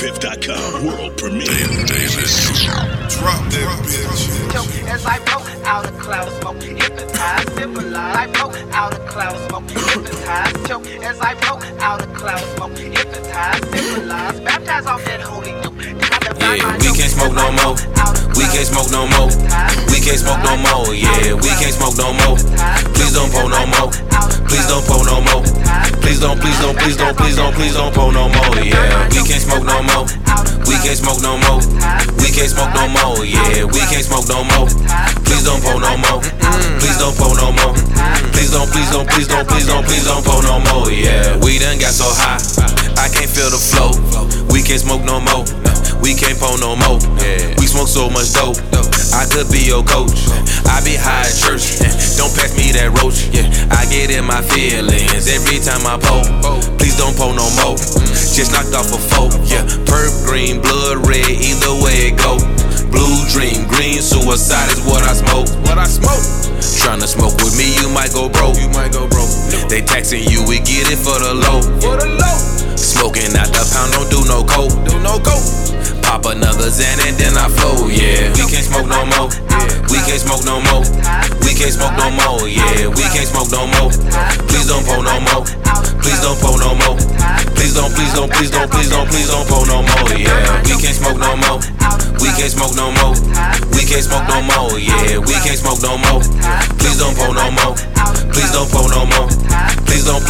DJBiff.com world premiere. Drop that bitch. As I blow out a cloud of smoke, hypnotized, civilized. I blow out a cloud of smoke, hypnotized. Choke as I blow out a cloud of smoke, hypnotized, civilized. Baptized off that holy milk. Yeah, we can't smoke no more. We can't smoke no more. We can't smoke no more. Yeah, we can't smoke no more. Please don't pour no more. Please don't pour no more. Please don't pour no more. Yeah, we can't smoke no more. We can't smoke no more. We can't smoke no more. Yeah, we can't smoke no more. Please don't pour no more. Please don't pour no more. Please don't pour no more. Yeah, we done got so high, I can't feel the flow. We can't smoke no more. We can't pour no more. Yeah. We smoke so much dope. I could be your coach. I be high at church. Don't pass me that roach. Yeah. I get in my feelings every time I pour. Please don't pour no more. Just knocked off a four. Yeah. Purp green, blood red, either way it go. Blue dream, green suicide is what I smoke. Tryna smoke with me, you might go broke. They taxing you, we get it for the low. Smoking out the pound, don't do no coke. Pop another Xan and then I flow, yeah. We can't smoke no more. We can't smoke no more. We can't smoke no more, yeah. We can't smoke no more. Please don't pour no more. Please don't pour no more. Please don't pour no more, yeah. We can't smoke no more. We can't smoke no more. We can't smoke no more, yeah. We can't smoke no more. Please don't pour no more. Please don't pour no more. Please don't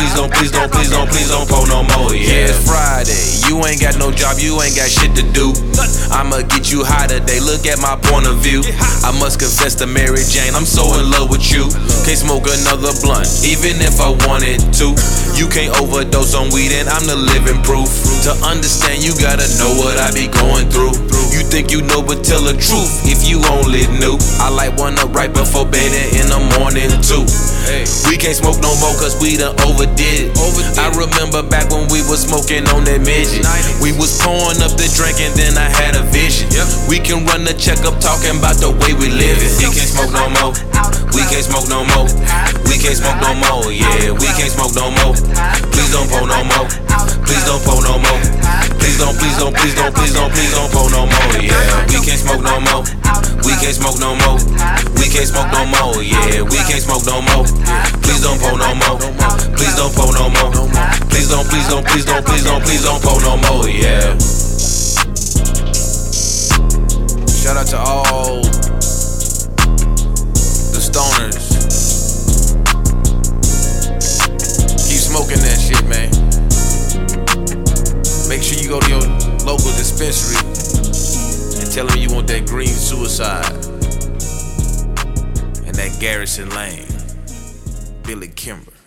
pour no more, yeah. It's Friday, you ain't got no job, you ain't got shit to do. I'ma get you high today, look at my point of view. I must confess to Mary Jane, I'm so in love with you. Can't smoke another blunt, even if I wanted to. You can't overdose on weed and I'm the living proof. To understand, you gotta know what I be going through. You think you know, but tell the truth if you only knew. I light one up right before bed and in the morning too. We can't smoke no more cause we done overdid it. I remember back when we was smoking on that midget. We was pouring up the drink and then I had a vision. We can run the checkup talking about the way we live it. We can't smoke no more. We can't smoke no more. We can't smoke no more. Yeah, we can't smoke no more. Please don't pour no more. Please don't pour no more. Please don't pour no more. Yeah, we can't smoke no more. We can't smoke no more. We can't smoke no more. Yeah, we can't smoke no more. Please don't pour no more. Please don't pour no more. Please don't pour no more. Yeah. Shout out to all the stoners. Keep smoking that shit, man. Make sure you go to your local dispensary and tell them you want that green suicide and that Garrison Lane, Billy Kimber.